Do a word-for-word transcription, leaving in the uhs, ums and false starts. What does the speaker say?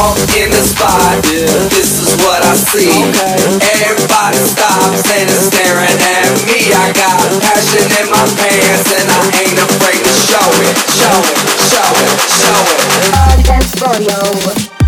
walk in the spot, this is what I see. Everybody stops and is staring at me. I got passion in my pants and I ain't afraid to show it. Show it, show it, show it. On dance floor, yo.